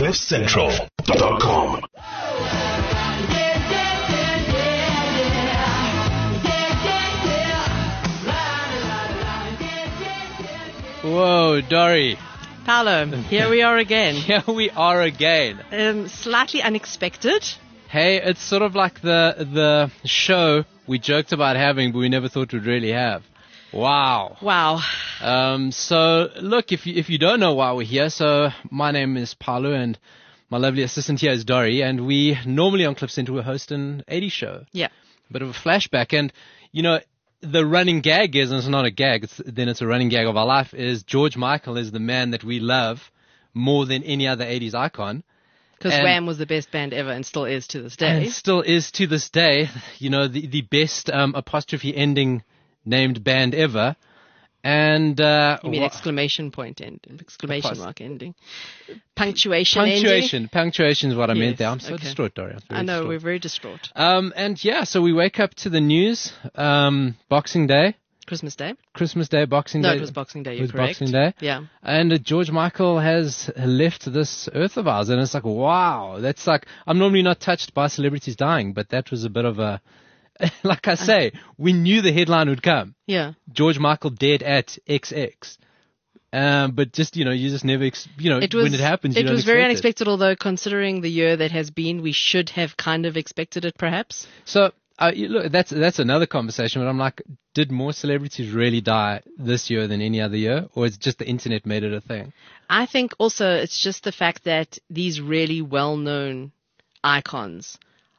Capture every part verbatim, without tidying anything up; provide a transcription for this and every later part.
cliff central dot com. Whoa, Dory. Paolo, here we are again. Here we are again. Um, slightly unexpected. Hey, it's sort of like the the show we joked about having, but we never thought we'd really have. Wow. Wow. Um, so, look, if you, if you don't know why we're here, so my name is Paolo, and my lovely assistant here is Dory, and we normally on Cliff Central we host an eighties show. Yeah. A bit of a flashback, and, you know, the running gag is, and it's not a gag, it's, then it's a running gag of our life, is George Michael is the man that we love more than any other eighties icon. Because Wham was the best band ever and still is to this day. And still is to this day, you know, the, the best um, apostrophe ending named band ever. And uh, you mean wha- exclamation point end, exclamation Apost- mark ending. Punctuation Punctuation. ending. Punctuation is what I Yes, meant there. I'm so okay. distraught, Dory. I'm very I know, distraught. we're very distraught. Um, and yeah, so we wake up to the news, um, Boxing Day, Christmas Day? Christmas Day, Boxing No, Day. it was Boxing Day, It you're was correct. Boxing Day. Yeah. And uh, George Michael has left this earth of ours. And it's like, wow, that's like, I'm normally not touched by celebrities dying, but that was a bit of a, like I say, we knew the headline would come. Yeah. George Michael dead at X X. Um, but just, you know, you just never, ex- you know, It was, when it happens, you it don't was very expect it. unexpected, although considering the year that has been, we should have kind of expected it perhaps. So, uh, you look, that's that's another conversation. But I'm like, did more celebrities really die this year than any other year, or is it just the internet made it a thing? I think also it's just the fact that these really well-known icons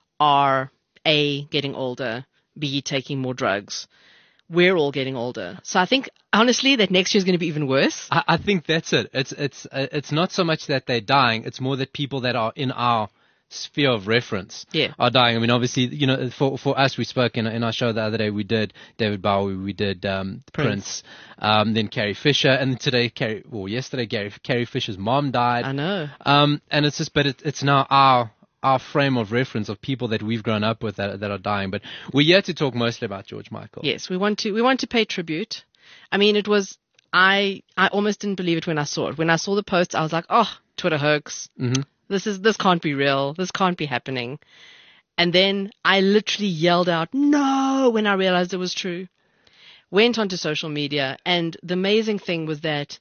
are A, getting older, B, taking more drugs. We're all getting older. So I think, honestly, that next year is going to be even worse. I, I think that's it. It's it's uh, it's not so much that they're dying. It's more that people that are in our sphere of reference Yeah. are dying. I mean, obviously, you know, for for us, we spoke in in our show the other day. We did David Bowie, we did um, Prince, Prince. um, then Carrie Fisher, and today, Carrie, well, yesterday, Carrie, Carrie Fisher's mom died. I know. Um, and it's just, but it, it's now our our frame of reference of people that we've grown up with that that are dying. But we're here to talk mostly about George Michael. Yes, we want to we want to pay tribute. I mean, it was I I almost didn't believe it when I saw it. When I saw the post, I was like, "Oh, Twitter hoax. Mm-hmm. This is this can't be real. This can't be happening." And then I literally yelled out, "No!" when I realized it was true. Went onto social media, and the amazing thing was that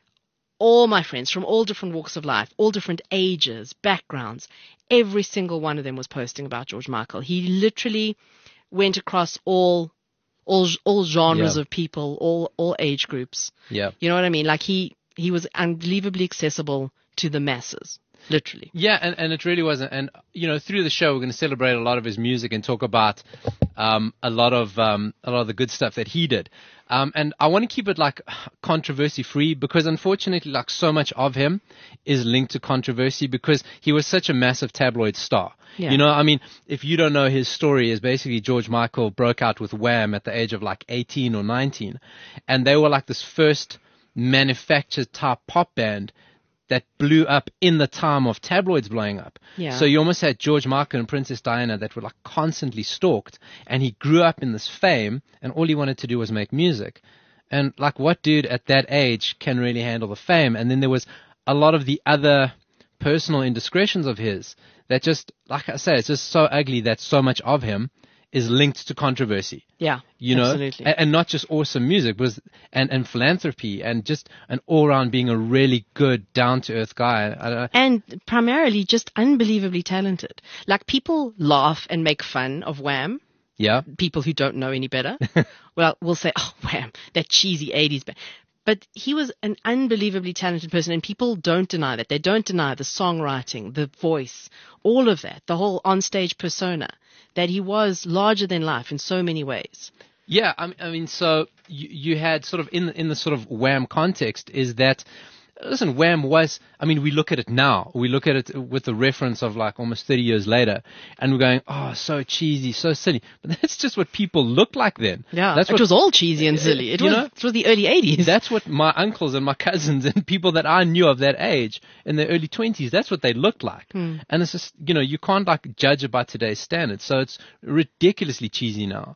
all my friends from all different walks of life, all different ages, backgrounds, every single one of them was posting about George Michael. He literally went across all all all genres Yeah. of people, all all age groups. Yeah. You know what I mean? Like he he was unbelievably accessible to the masses, literally. Yeah, and, and it really wasn't. And, you know, through the show, we're going to celebrate a lot of his music and talk about um, a lot of um, a lot of the good stuff that he did. Um, and I want to keep it like controversy free because unfortunately, like so much of him is linked to controversy because he was such a massive tabloid star. Yeah. You know, I mean, if you don't know his story, is basically George Michael broke out with Wham at the age of like eighteen or nineteen, and they were like this first manufactured type pop band that blew up in the time of tabloids blowing up. Yeah. So you almost had George Michael and Princess Diana that were like constantly stalked, and he grew up in this fame, and all he wanted to do was make music. And like, what dude at that age can really handle the fame? And then there was a lot of the other personal indiscretions of his that just, like I say, it's just so ugly that so much of him is linked to controversy. Yeah, You know, absolutely. and, and not just awesome music, was and, and philanthropy and just an all-round being a really good, down-to-earth guy. I, I, And primarily just unbelievably talented. Like people laugh and make fun of Wham. yeah, People who don't know any better. Well, will say, "Oh, Wham, that cheesy eighties band." But he was an unbelievably talented person, and people don't deny that. They don't deny the songwriting, the voice, all of that, the whole onstage persona, that he was larger than life in so many ways. yeah. I mean, I mean, so you, you had sort of in in the sort of Wham context is that. Listen, Wham was, I mean, we look at it now. We look at it with the reference of like almost thirty years later, and we're going, oh, so cheesy, so silly. But that's just what people looked like then. Yeah, that's it what, was all cheesy and silly. It you was, know? it was the early eighties. That's what my uncles and my cousins and people that I knew of that age in their early twenties, that's what they looked like. Hmm. And it's just, you know, you can't like judge it by today's standards. So it's ridiculously cheesy now.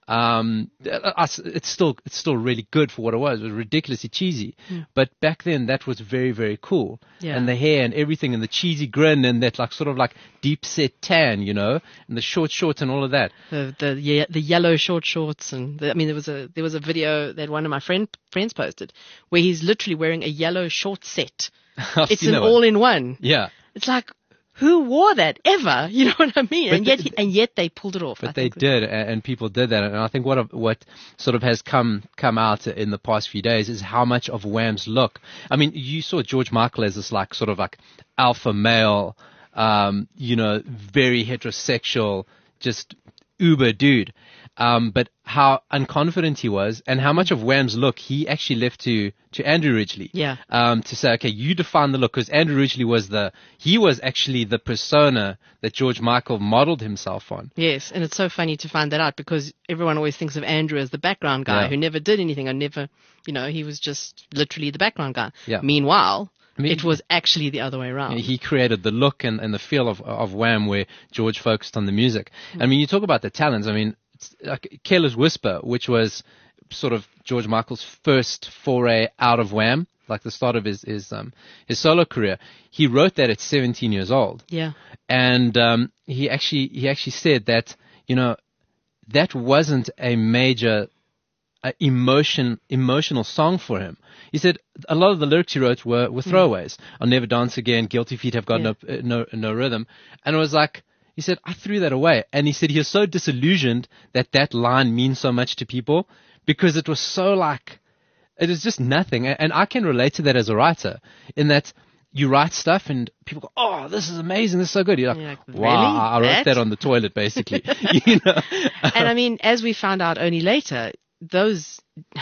Um, it's still it's still really good for what it was. It was ridiculously cheesy, mm. but back then that was very very cool. Yeah. And the hair and everything, and the cheesy grin, and that like sort of like deep set tan, you know, and the short shorts and all of that. The the yeah, the yellow short shorts, and the, I mean there was a there was a video that one of my friend friends posted where he's literally wearing a yellow short set. It's an all in one. Yeah, it's like. Who wore that ever? You know what I mean? But and yet, the, and yet they pulled it off. But I they think. did, and people did that. And I think what what sort of has come come out in the past few days is how much of Wham's look. I mean, you saw George Michael as this like sort of like alpha male, um, you know, very heterosexual, just uber dude. Um, but how unconfident he was, and how much of Wham's look he actually left to, to Andrew Ridgeley. Yeah. Um, to say, okay, you define the look, because Andrew Ridgeley was the, he was actually the persona that George Michael modeled himself on. Yes, and it's so funny to find that out, because everyone always thinks of Andrew as the background guy Yeah. who never did anything or never, you know, he was just literally the background guy. Yeah. Meanwhile, I mean, it was actually the other way around. He created the look and, and the feel of, of Wham, where George focused on the music. I mean, you talk about the talents. I mean, like Careless Whisper, which was sort of George Michael's first foray out of Wham, like the start of his his um his solo career. He wrote that at seventeen years old. Yeah. And um he actually he actually said that, you know, that wasn't a major uh, emotion emotional song for him. He said a lot of the lyrics he wrote were, were throwaways. Mm. I'll Never Dance Again, Guilty Feet Have Got Yeah. no, no no rhythm. And it was like, he said, I threw that away. And he said he was so disillusioned that that line means so much to people, because it was so like, it was just nothing. And I can relate to that as a writer, in that you write stuff and people go, oh, this is amazing, this is so good. You're like, You're like, wow, really? I wrote That? that on the toilet, basically. you know? And I mean, as we found out only later, those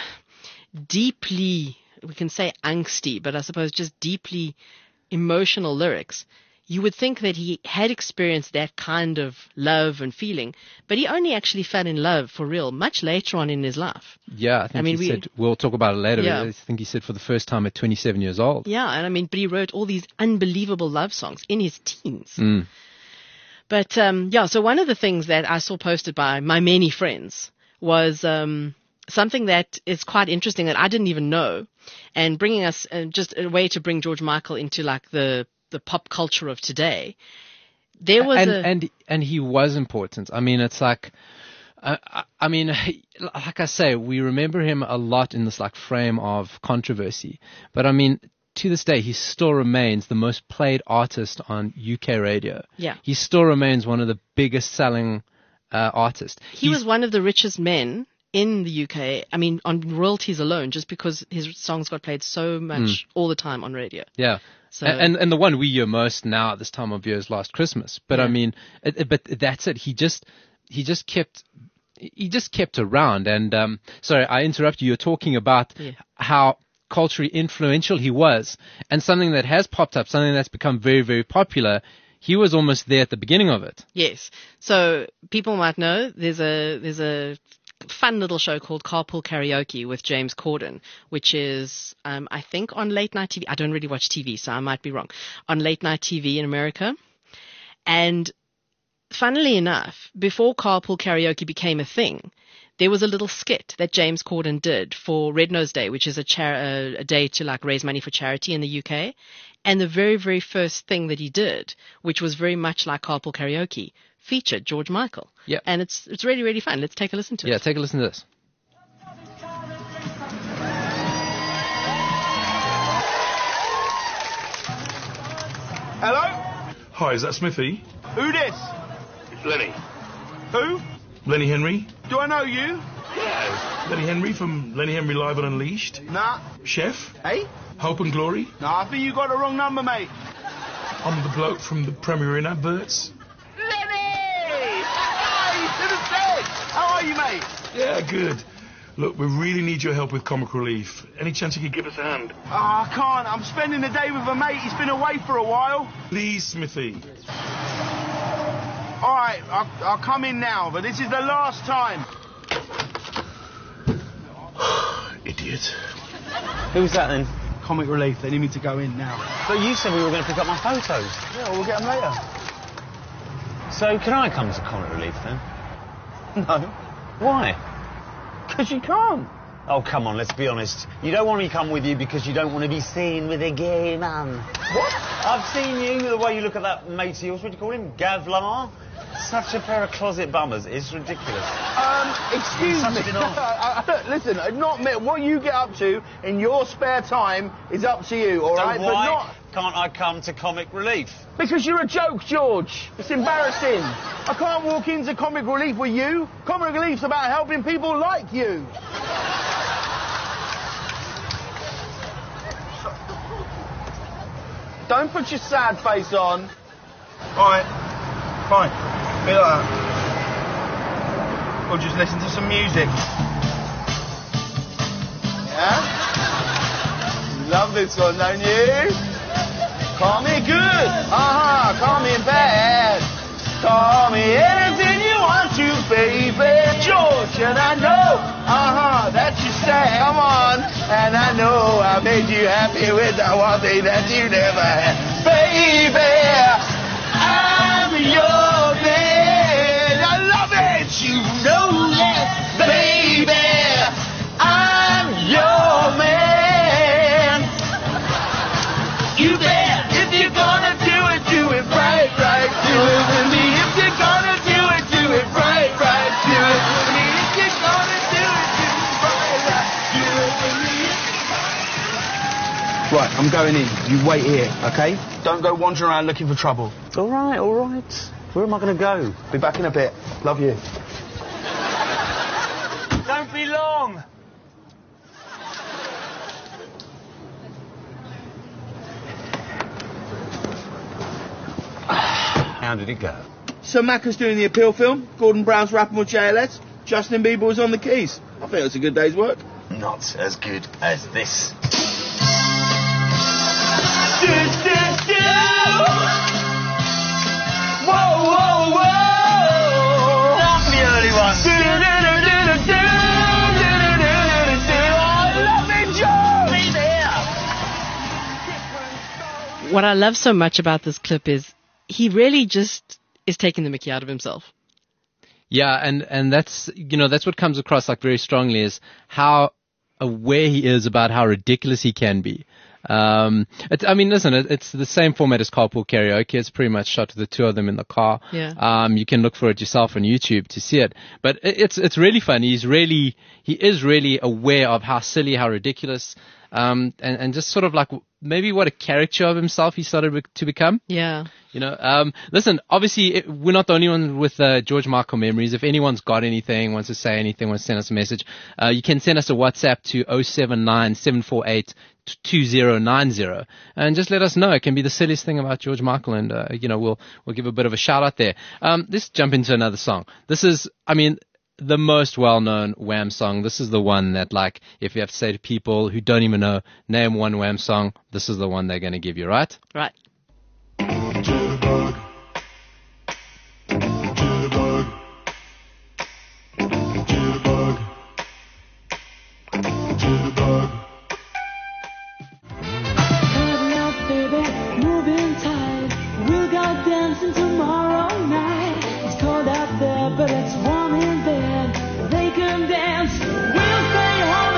deeply, we can say angsty, but I suppose just deeply emotional lyrics, you would think that he had experienced that kind of love and feeling, but he only actually fell in love for real much later on in his life. Yeah, I think I mean, he we- said, we'll talk about it later, Yeah. but I think he said for the first time at twenty-seven years old. Yeah, and I mean, but he wrote all these unbelievable love songs in his teens. Mm. But um, yeah, so one of the things that I saw posted by my many friends was um, something that is quite interesting that I didn't even know, and bringing us uh, just a way to bring George Michael into like the the pop culture of today. There was and, a and and he was important. I mean, it's like, uh, I, I mean, like I say, we remember him a lot in this like frame of controversy. But I mean, to this day, he still remains the most played artist on U K radio. Yeah. He still remains one of the biggest selling uh, artists. he was one of the richest men in the U K. I mean, on royalties alone, just because his songs got played so much all the time on radio. Yeah. So- and and the one we hear most now at this time of year is Last Christmas. But I Yeah. mean, it, it- but that's it. He just he just kept he just kept around. And um, sorry, I interrupt you. You're talking about Yeah. how culturally influential he was, and something that has popped up, something that's become very very popular. He was almost there at the beginning of it. Yes. So people might know there's a there's a fun little show called Carpool Karaoke with James Corden, which is um, I think on late night T V. I don't really watch T V, so I might be wrong. On late night T V in America. And funnily enough, before Carpool Karaoke became a thing, there was a little skit that James Corden did for Red Nose Day, which is a, char- a, a day to like raise money for charity in the U K. And the very, very first thing that he did, which was very much like Carpool Karaoke, featured George Michael. Yeah. And it's it's really, really fun. Let's take a listen to Yeah, it. take a listen to this. Hello? Hi, is that Smithy? Who this? It's Lenny. Who? Lenny Henry? Do I know you? Yeah. Lenny Henry from Lenny Henry Live on Unleashed. Nah. Chef? Hey? Hope and Glory? Nah, I think you got the wrong number, mate. I'm the bloke from the Premier Inn adverts. Lenny! Hey, to the set! How are you, mate? Yeah, good. Look, we really need your help with comic relief. Any chance you could give us a hand? Oh, I can't. I'm spending the day with a mate. He's been away for a while. Please, Smithy. All right, I'll, I'll come in now, but this is the last time. Idiot. Who's that then? Comic relief. They need me to go in now. But you said we were going to pick up my photos. Yeah, we'll get them later. So can I come to Comic Relief then? No. Why? Because you can't. Oh, come on, let's be honest. You don't want me to come with you because you don't want to be seen with a gay man. What? I've seen you, the way you look at that mate of yours, what do you call him? Gavlar? Such a pair of closet bummers. It's ridiculous. Um, excuse Such me. a bit off. I- I- Listen, not me. What you get up to in your spare time is up to you, all So right? why But not can't I come to Comic Relief? because you're a joke, George. It's embarrassing. I can't walk into Comic Relief with you. Comic Relief's about helping people like you. Don't put your sad face on. All right, fine. Be like that. Or just listen to some music. Yeah? You love this one, don't you? Call me good. Uh-huh. Call me bad. Call me anything you want to, baby. George, and I know, uh-huh, that you say, come on. And I know I made you happy with the one thing that you never had. Baby, I'm your man. I love it. You know that, baby. I'm your man. You bet. If you're gonna do it, do it right, right. Do it with me. If you're gonna do it, do it right, right. Do it with me. If you're gonna do it, do it right, right. Do it with me. Right, I'm going in. You wait here, okay? Don't go wandering around looking for trouble. All right, all right. Where am I going to go? Be back in a bit. Love you. Don't be long. How did it go? So Macca's doing the appeal film. Gordon Brown's rapping with J L S. Justin Bieber was on the keys. I think it was a good day's work. Not as good as this. Whoa, whoa, whoa! Not the early one. What I love so much about this clip is he really just is taking the mickey out of himself. Yeah, and, and that's, you know, that's what comes across like very strongly is how aware he is about how ridiculous he can be. Um, it's, I mean, listen, it, it's the same format as Carpool Karaoke. It's pretty much shot with the two of them in the car. Yeah. Um, you can look for it yourself on YouTube to see it. But it, it's, it's really fun. He's really, he is really aware of how silly, how ridiculous, um, and, and just sort of like maybe what a caricature of himself he started to become. Yeah. You know, um, listen, obviously it, we're not the only one with uh, George Michael memories. If anyone's got anything, wants to say anything, wants to send us a message, uh, you can send us a WhatsApp to oh seven nine, seven four eight, two oh nine oh and just let us know. It can be the silliest thing about George Michael, and, uh, you know, we'll, we'll give a bit of a shout out there. Um, let's jump into another song. This is, I mean, the most well-known Wham song. This is the one that, like, if you have to say to people who don't even know, name one Wham song, this is the one they're going to give you, right? Right. Jitterbug. Jitterbug. Jitterbug. Jitterbug. Hurry up, baby, moving tight. We'll go dancing tomorrow night. It's cold out there, but it's warm in bed. They can dance. We'll stay home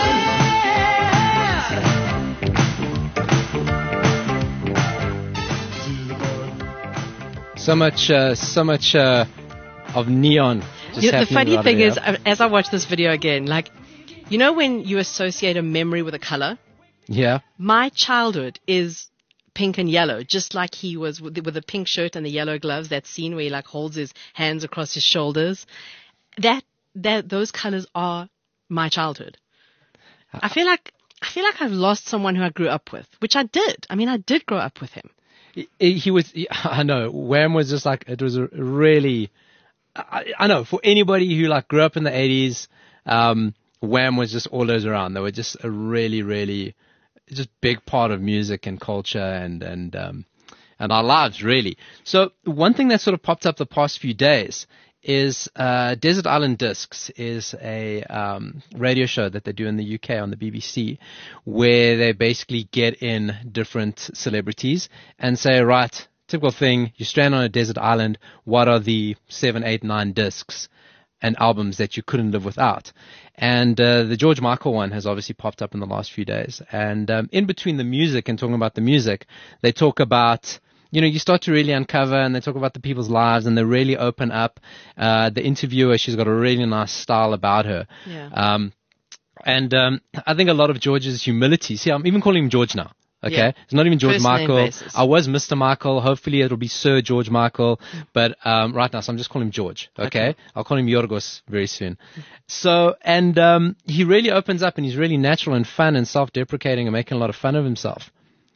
instead. So much, uh, so much uh, of neon. Just You know, the happening funny right thing here. is, uh, as I watch this video again, like, you know when you associate a memory with a color? yeah, My childhood is pink and yellow, just like he was with the, with the pink shirt and the yellow gloves. That scene where he like holds his hands across his shoulders. That that those colors are my childhood. I feel like I feel like I've lost someone who I grew up with, which I did. I mean, I did grow up with him. he, he was. He, I know. Wham was just like it was a really. I, I know for anybody who like grew up in the eighties, um, Wham was just all those around. They were just a really, really, just big part of music and culture and and um, and our lives really. So one thing that sort of popped up the past few days is uh, Desert Island Discs is a um, radio show that they do in the U K on the B B C, where they basically get in different celebrities and say, right, typical thing, you strand on a desert island, what are the seven, eight, nine discs and albums that you couldn't live without. And uh, the George Michael one has obviously popped up in the last few days. And um, in between the music and talking about the music, they talk about, you know, you start to really uncover, and they talk about the people's lives, and they really open up. Uh, the interviewer, she's got a really nice style about her. Yeah. Um, and um, I think a lot of George's humility. See, I'm even calling him George now. Okay, Yeah. it's not even George First name Michael. basis. I was Mister Michael. Hopefully, it'll be Sir George Michael. But um, right now, so I'm just calling him George. Okay, Okay. I'll call him Yorgos very soon. So, and um, he really opens up, and he's really natural and fun and self-deprecating and making a lot of fun of himself.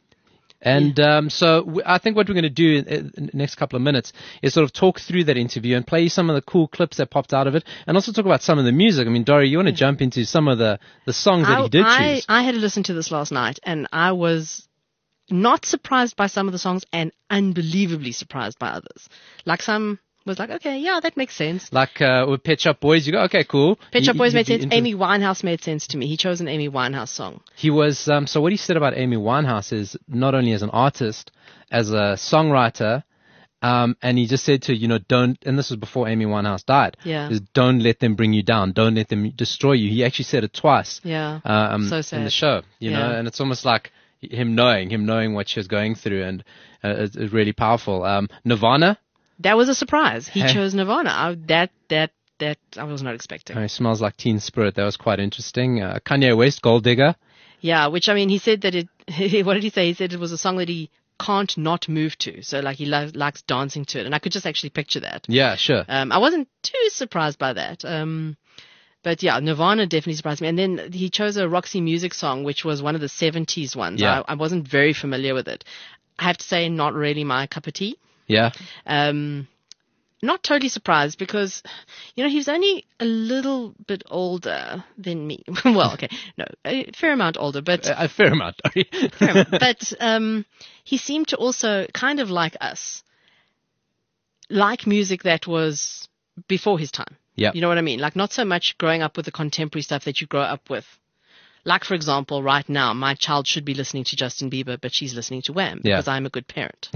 And um, so w- I think what we're going to do in, in the next couple of minutes is sort of talk through that interview and play you some of the cool clips that popped out of it, and also talk about some of the music. I mean, Dory, you want to jump into some of the, the songs that I, he did I, choose? I had to listen to this last night, and I was not surprised by some of the songs and unbelievably surprised by others. Like some was like, okay, yeah, that makes sense. Like uh, with Pet Shop Boys, you go, okay, cool. Pet Shop You- Boys you'd made be sense. into- Amy Winehouse made sense to me. He chose an Amy Winehouse song. He was, um, so what he said about Amy Winehouse is not only as an artist, as a songwriter, um, and he just said to, you know, don't, and this was before Amy Winehouse died, Yeah. is don't let them bring you down, don't let them destroy you. He actually said it twice. Yeah. um, So in sad. the show, you know, Yeah. and it's almost like him knowing, him knowing what she was going through, and uh, it's, it's really powerful. Um, Nirvana, That was a surprise. He Hey. chose Nirvana. I, that, that, that I was not expecting. uh, it smells like Teen Spirit. That was quite interesting. Uh, Kanye West, Gold Digger. Yeah, which I mean, he said that it, what did he say? He said it was a song that he can't not move to. So like he li- likes dancing to it. And I could just actually picture that. Yeah, sure. Um, I wasn't too surprised by that. Um, but yeah, Nirvana definitely surprised me. And then he chose a Roxy Music song, which was one of the seventies ones. Yeah. I, I wasn't very familiar with it. I have to say, not really my cup of tea. Yeah. Um, not totally surprised because, you know, he's only a little bit older than me. Well, okay, no, a fair amount older, but A, a fair amount. fair amount. But um, he seemed to also kind of like us, like music that was before his time. Yeah. You know what I mean? Like not so much growing up with the contemporary stuff that you grow up with. Like, for example, right now, my child should be listening to Justin Bieber, but she's listening to Wham Yeah. because I'm a good parent.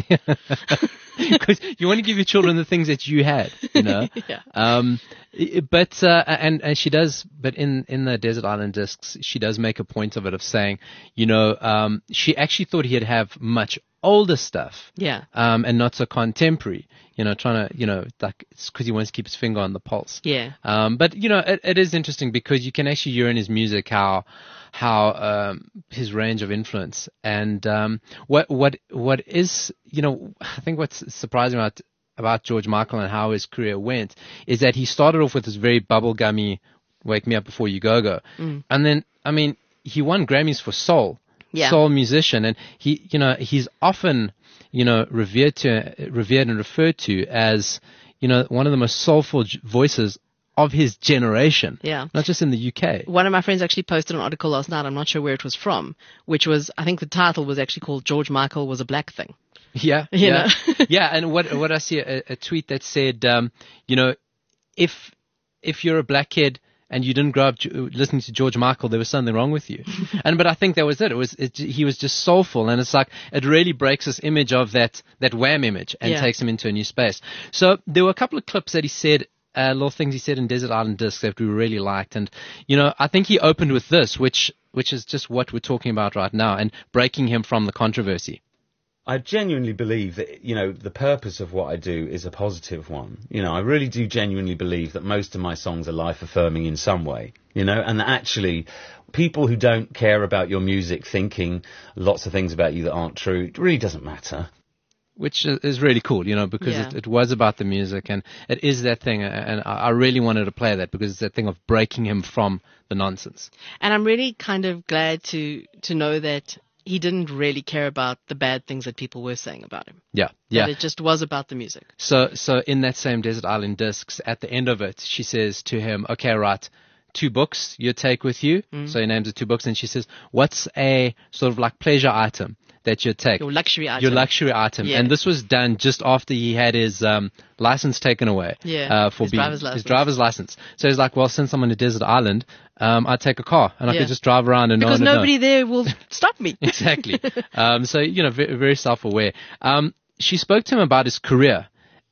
Because you want to give your children the things that you had, you know. Yeah. Um, i- but uh, and and she does, but in in the Desert Island Discs, she does make a point of it of saying, you know, um, she actually thought he'd have much older stuff, Yeah. um, and not so contemporary. You know, trying to, you know, like because he wants to keep his finger on the pulse. Yeah. Um, but you know, it, it is interesting because you can actually hear in his music how how um, his range of influence, and um, what what what is, you know, I think what's surprising about about George Michael and how his career went is that he started off with this very bubblegummy "Wake Me Up Before You Go Go," Mm. and then I mean he won Grammys for soul, Yeah. soul musician, and he, you know, he's often, you know, revered to revered and referred to as, you know, one of the most soulful j- voices of his generation. Yeah. Not just in the U K. One of my friends actually posted an article last night. I'm not sure where it was from, which was, I think the title was actually called George Michael Was a Black Thing. Yeah. You yeah. know? Yeah. And what, what I see a, a tweet that said, um, you know, if, if you're a black kid and you didn't grow up j- listening to George Michael, there was something wrong with you. and, but I think that was it. It was, it, he was just soulful. And it's like, it really breaks this image of that, that Wham image and Yeah. takes him into a new space. So there were a couple of clips that he said, uh, little things he said in Desert Island Discs that we really liked. And, you know, I think he opened with this, which, which is just what we're talking about right now, and breaking him from the controversy. I genuinely believe that, you know, the purpose of what I do is a positive one. You know, I really do genuinely believe that most of my songs are life-affirming in some way, you know, and that actually people who don't care about your music thinking lots of things about you that aren't true, it really doesn't matter. Which is is really cool, you know, because Yeah. it, it was about the music, and it is that thing, and I I really wanted to play that because it's that thing of breaking him from the nonsense. And I'm really kind of glad to, to know that he didn't really care about the bad things that people were saying about him. Yeah, yeah. That it just was about the music. So, so in that same Desert Island Discs, at the end of it, she says to him, okay, right, two books you take with you. Mm. So he names it two books, and she says, what's a sort of like pleasure item that you take? Your luxury item. Your luxury item. Yeah. And this was done just after he had his um, license taken away. Yeah, Uh, for his being, driver's his license. driver's license. So he's like, well, since I'm on a desert island, um, I'd take a car and I Yeah. could just drive around and Because no one would know. nobody there will stop me. Exactly. um, so, you know, very, very self-aware. Um, she spoke to him about his career.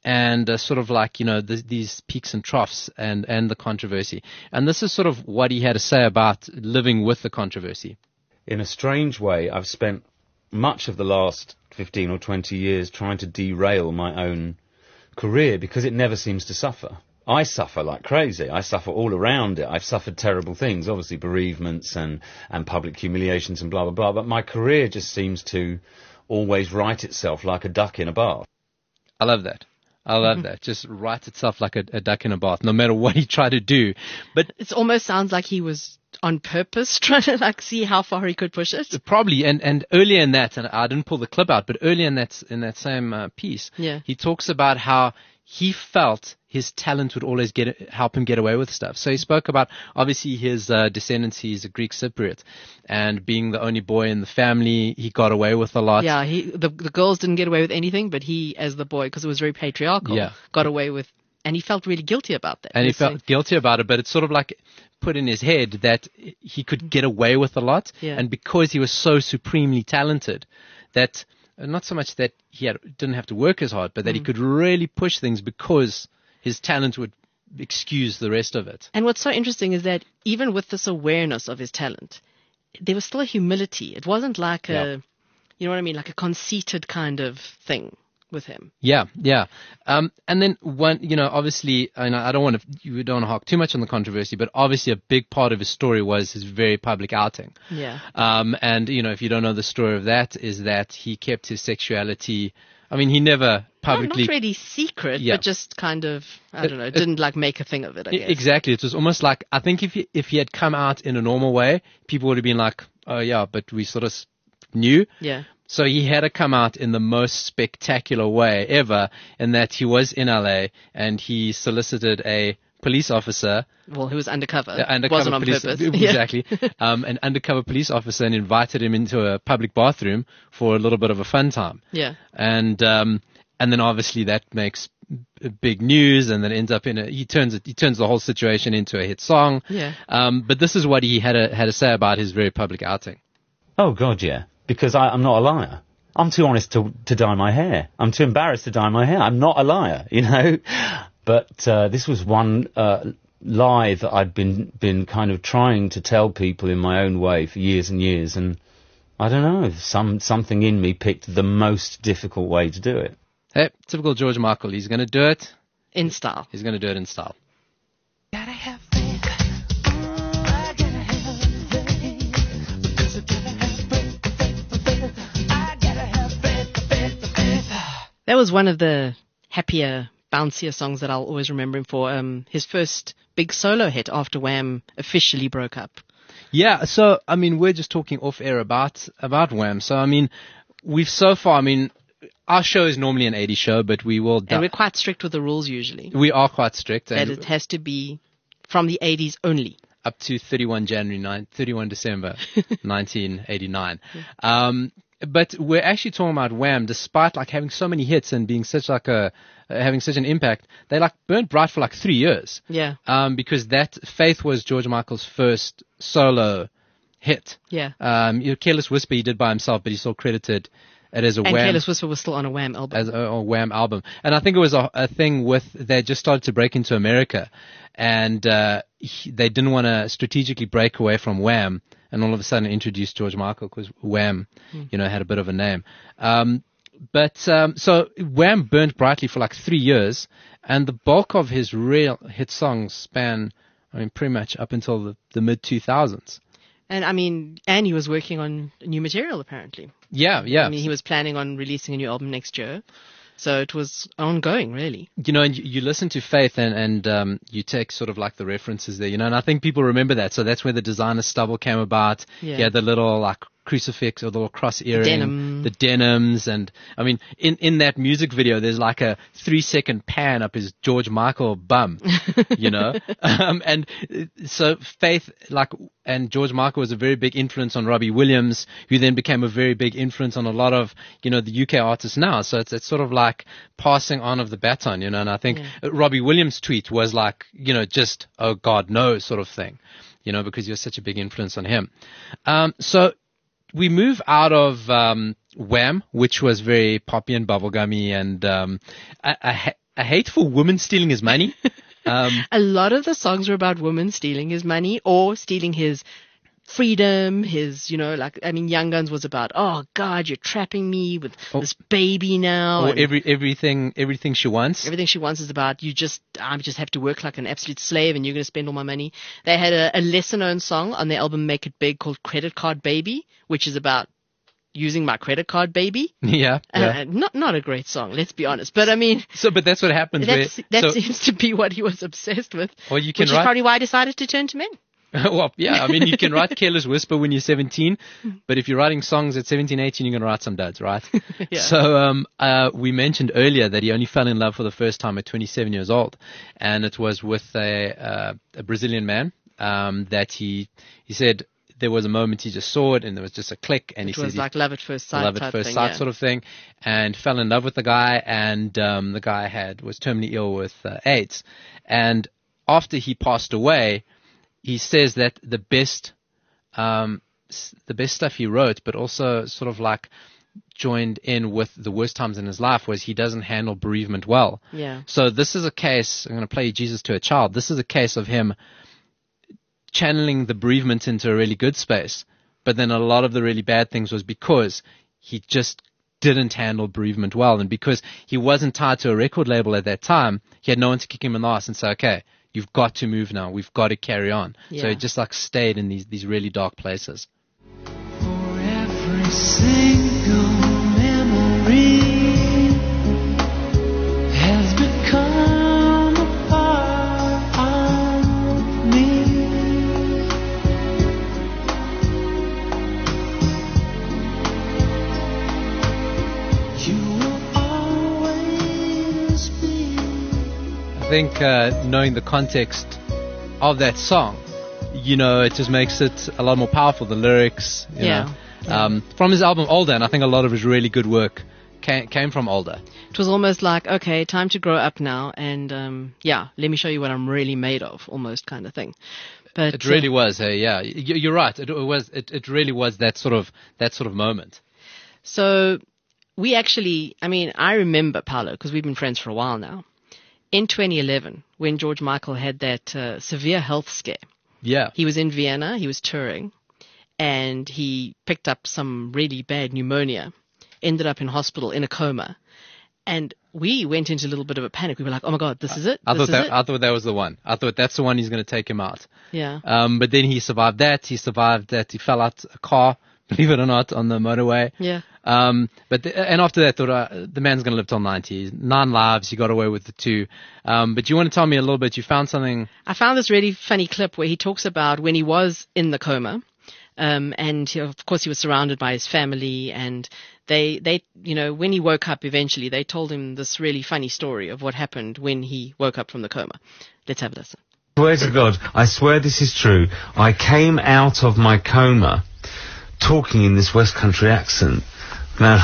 and uh, sort of like, you know, th- these peaks and troughs and, and the controversy. And this is sort of what he had to say about living with the controversy. In a strange way, I've spent much of the last fifteen or twenty years trying to derail my own career because it never seems to suffer. I suffer like crazy. I suffer all around it. I've suffered terrible things, obviously bereavements and, and public humiliations and blah, blah, blah. But my career just seems to always right itself like a duck in a bath. I love that. I love that. Just right itself like a, a duck in a bath, no matter what he tried to do. But It almost sounds like he was on purpose trying to like see how far he could push it. probably, and, and earlier in that, and I didn't pull the clip out, but earlier in that in that same uh, piece, Yeah. he talks about how he felt his talent would always get help him get away with stuff. So he spoke about obviously his uh, descendants. He's a Greek Cypriot, and being the only boy in the family, he got away with a lot. Yeah, he the the girls didn't get away with anything, but he, as the boy, because it was very patriarchal, Yeah. got away with, and he felt really guilty about that. And he was saying- felt guilty about it, but it's sort of like put in his head that he could get away with a lot. Yeah. And because he was so supremely talented, that not so much that he had, didn't have to work as hard, but that he could really push things because his talent would excuse the rest of it. And what's so interesting is that even with this awareness of his talent, there was still a humility. It wasn't like a, Yeah. you know what I mean, like a conceited kind of thing with him. Yeah, yeah. Um, and then one, you know, obviously, I know I don't want to, you don't want to hark too much on the controversy, but obviously a big part of his story was his very public outing. Yeah. Um, and, you know, if you don't know the story of that, is that he kept his sexuality, I mean, he never publicly... Not really secret, Yeah. but just kind of, I It- don't know, it- didn't like make a thing of it, I E- guess. Exactly. It was almost like, I think if he, if he had come out in a normal way, people would have been like, oh yeah, but we sort of s- knew. Yeah. So he had to come out in the most spectacular way ever, in that he was in L A and he solicited a police officer, Well, he was undercover. uh, undercover Wasn't on police, purpose. Yeah. exactly, um, an undercover police officer, and invited him into a public bathroom for a little bit of a fun time. Yeah. And um, and then obviously that makes b- big news, and then ends up in a he turns it he turns the whole situation into a hit song. Yeah. Um, but this is what he had a, had to say about his very public outing. Oh, God, yeah. Because I, I'm not a liar. I'm too honest to, to dye my hair. I'm too embarrassed to dye my hair. I'm not a liar, you know. But uh, this was one uh, lie that I'd been been kind of trying to tell people in my own way for years and years. And I don't know, some something in me picked the most difficult way to do it. Hey, typical George Michael. He's going to do it. In style. He's going to do it in style. Gotta have faith. I gotta have faith. Because I gotta have faith, faith, faith. I gotta have faith, faith, faith. That was one of the happier, bouncier songs that I'll always remember him for. Um, his first big solo hit after Wham officially broke up. Yeah, so, I mean, we're just talking off air about, about Wham. So, I mean, we've so far, I mean, our show is normally an eighties show, but we will, And we're quite strict with the rules usually. we are quite strict. That And it has to be from the eighties only. up to thirty-first of January, thirty-first of December, nineteen eighty-nine. Um, but we're actually talking about Wham, despite like having so many hits and being such like a, uh, having such an impact, they like burnt bright for like three years. Yeah. Um, because that Faith was George Michael's first solo hit. Yeah. Um, you know, Careless Whisper he did by himself, but he's still credited it as a And Wham. Careless Whisper was still on a Wham album. As a, a Wham album. And I think it was a, a thing with, they just started to break into America, and uh, he, they didn't want to strategically break away from Wham, and all of a sudden introduce George Michael, because Wham, you know, had a bit of a name. Um, but, um, so Wham burnt brightly for like three years, and the bulk of his real hit songs span, I mean, pretty much up until the, the mid two thousands. And I mean, and he was working on new material apparently. Yeah, yeah. I mean, he was planning on releasing a new album next year. So it was ongoing, really. You know, and you, you listen to Faith and, and um, you take sort of like the references there, you know, and I think people remember that. So that's where the designer stubble came about. Yeah. He had the little like crucifix or the little cross earring. denim. The denims. And I mean, in, in that music video, there's like a three second pan up his George Michael bum, you know. um, and uh, so Faith, like, and George Michael was a very big influence on Robbie Williams, who then became a very big influence on a lot of, you know, the U K artists now. So it's, it's sort of like passing on of the baton, you know, and I think Yeah. Robbie Williams' tweet was like, you know, just, oh God, no sort of thing, you know, because you're such a big influence on him. Um, so we move out of um, Wham, which was very poppy and bubblegummy, and um, I, I ha- a hateful woman stealing his money. Um, A lot of the songs were about women stealing his money or stealing his freedom, his, you know, like, I mean, Young Guns was about, oh God, you're trapping me with Oh. this baby now. or and every everything everything she wants. everything she wants is about, you just, I just have to work like an absolute slave and you're going to spend all my money. They had a, a lesser known song on their album Make It Big called Credit Card Baby, which is about using my credit card baby. Yeah, yeah. Uh, not, not a great song, let's be honest. But I mean, So, but that's what happens. that's, where, that so, seems to be what he was obsessed with. or you can Which is write. probably why I decided to turn to men. Well, yeah, I mean, you can write Careless Whisper when you're seventeen, but if you're writing songs at seventeen, eighteen, you're going to write some duds, right? Yeah. So, um, uh, we mentioned earlier that he only fell in love for the first time at twenty-seven years old, and it was with a, uh, a Brazilian man, um, that he, he said there was a moment he just saw it and there was just a click, and It he was said like love at first he, sight love at type first thing, sight yeah. sort of thing, and fell in love with the guy, and, um, the guy had, was terminally ill with uh, AIDS, and after he passed away, he says that the best, um, s- the best stuff he wrote, but also sort of like joined in with the worst times in his life, was he doesn't handle bereavement well. Yeah. So this is a case, I'm going to play Jesus to a Child. This is a case of him channeling the bereavement into a really good space. But then a lot of the really bad things was because he just didn't handle bereavement well. And because he wasn't tied to a record label at that time, he had no one to kick him in the ass and say, okay, you've got to move now. We've got to carry on. So Yeah. he just like stayed in these, these really dark places. For every single memory has become a part of me. You will always be. I think uh, knowing the context of that song, you know, it just makes it a lot more powerful. The lyrics, you Yeah. know. Um, from his album Older, and I think a lot of his really good work came, came from Older. It was almost like, okay, time to grow up now, and um, yeah, let me show you what I'm really made of, almost kind of thing. But It really uh, was. Hey, yeah, Y- you're right. It, it was. It, it really was that sort of that sort of moment. so we actually, I mean, I remember Paolo because we've been friends for a while now. In twenty eleven, when George Michael had that uh, severe health scare, Yeah. he was in Vienna, he was touring, and he picked up some really bad pneumonia, ended up in hospital in a coma, and we went into a little bit of a panic. We were like, oh my God, this is it? I this thought is that it? I thought that was the one. I thought that's the one he's going to take him out. yeah. Um, but then he survived that. He survived that. He fell out a car, believe it or not, on the motorway. Yeah. Um, but the, and after that, thought uh, the man's going to live till ninety. Nine lives. He got away with the two. Um, but you want to tell me a little bit? You found something. I found this really funny clip where he talks about when he was in the coma, um, and he, of course he was surrounded by his family, and they, they, you know, when he woke up eventually, they told him this really funny story of what happened when he woke up from the coma. Let's have a listen. Swear to God, I swear this is true. I came out of my coma talking in this West Country accent. Man,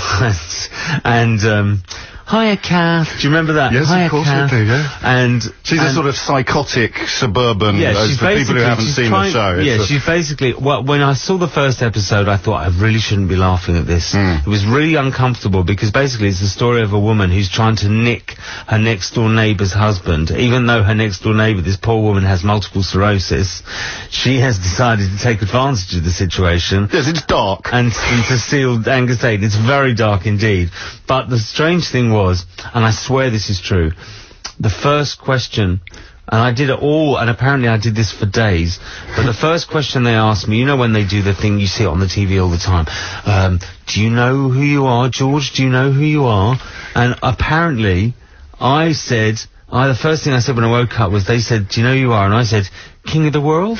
and, um, hiya, Kath. Do you remember that? Yes, of hiya, course Kath. we do, yeah. And She's and a sort of psychotic suburban, yeah, as she's for people who basically- haven't she's seen trying- the show. It's Yeah, a- she's basically, well, when I saw the first episode, I thought I really shouldn't be laughing at this. Mm. It was really uncomfortable because basically it's the story of a woman who's trying to nick her next door neighbour's husband. Even though her next door neighbour, this poor woman, has multiple sclerosis, she has decided to take advantage of the situation. Yes, it's dark. And, and to steal Angus Aid. It's very dark indeed. But the strange thing was, and I swear this is true, the first question, and I did it all, and apparently I did this for days, but the first question they asked me, you know when they do the thing, you see it on the T V all the time, um, do you know who you are, George? Do you know who you are? And apparently, I said, I, the first thing I said when I woke up was, they said, do you know who you are? And I said, King of the World?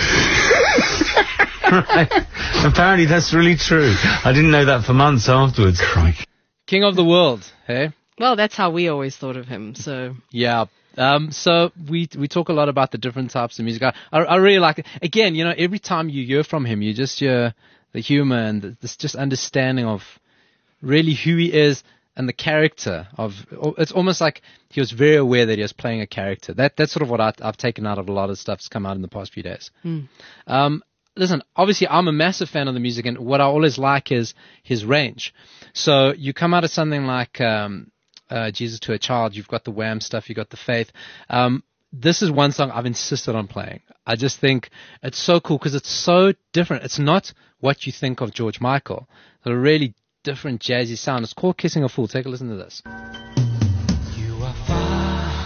Right. Apparently that's really true. I didn't know that for months afterwards. Crikey. King of the world, hey? Well, that's how we always thought of him. So Yeah. Um, so we we talk a lot about the different types of music. I, I, I really like it. Again, you know, every time you hear from him, you just hear the humor and the, this just understanding of really who he is and the character of. It's almost like he was very aware that he was playing a character. That that's sort of what I, I've taken out of a lot of stuff that's come out in the past few days. Um, listen, obviously I'm a massive fan of the music, and what I always like is his range. So you come out of something like um, uh, Jesus to a Child. You've got the Wham stuff. You've got the Faith. Um, this is one song I've insisted on playing. I just think it's so cool because it's so different. It's not what you think of George Michael. It's a really different jazzy sound. It's called Kissing a Fool. Take a listen to this. You are far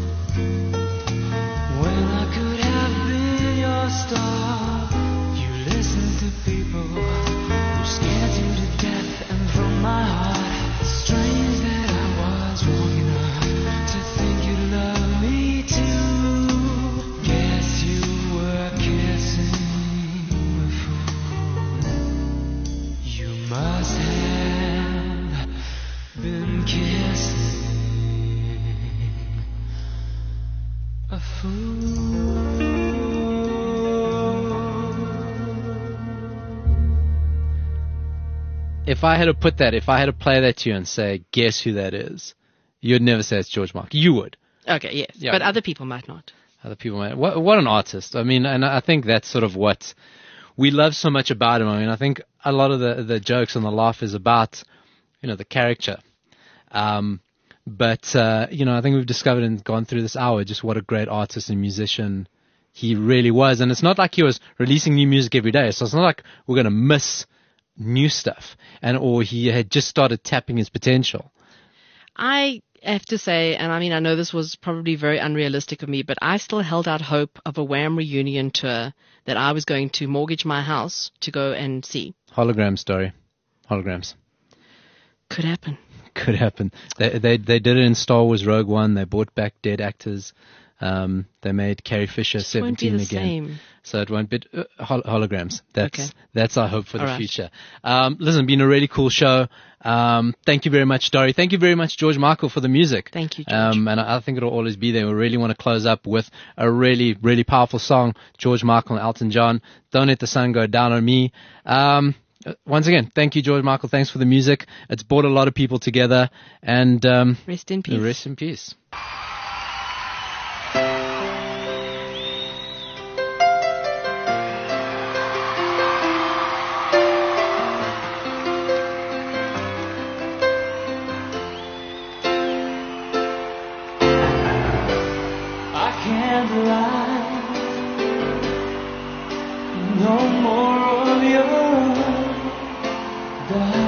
when I could have been your star. You listen to people who scared you to death, and from my heart, it's strange that I was wrong enough to think you'd love me too. Guess you were kissing a fool. You must have been kissing a fool. If I had to put that, if I had to play that to you and say, guess who that is, you'd never say it's George Michael. You would. Okay, yes. Yeah. But other people might not. Other people might. What, what an artist. I mean, and I think that's sort of what we love so much about him. I mean, I think a lot of the, the jokes and the laugh is about, you know, the character. Um, but, uh, you know, I think we've discovered and gone through this hour just what a great artist and musician he really was. And it's not like he was releasing new music every day. So it's not like we're going to miss new stuff, and or he had just started tapping his potential. I have to say, and I mean, I know this was probably very unrealistic of me, but I still held out hope of a Wham reunion tour that I was going to mortgage my house to go and see. Hologram story. Holograms. Could happen. Could happen. They, they, they did it in Star Wars Rogue One. They brought back dead actors. Um, they made Carrie Fisher Just won't be seventeen the again. same. So it won't be uh, hol- holograms. That's Okay. that's our hope for the All right. future. Um, listen, been a really cool show. Um, thank you very much, Dory. Thank you very much, George Michael, for the music. Thank you, George. Um, and I, I think it'll always be there. We really want to close up with a really, really powerful song, George Michael and Elton John. Don't Let the Sun Go Down on Me. Um, uh, once again, thank you, George Michael. Thanks for the music. It's brought a lot of people together. And um, Rest in peace. rest in peace. I can't lie. No more of your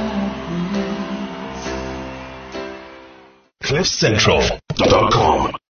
darkness. cliff central dot com